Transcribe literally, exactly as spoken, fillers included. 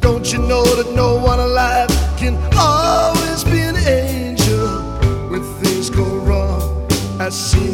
Don't you know that no one alive can always be an angel when things go wrong? I see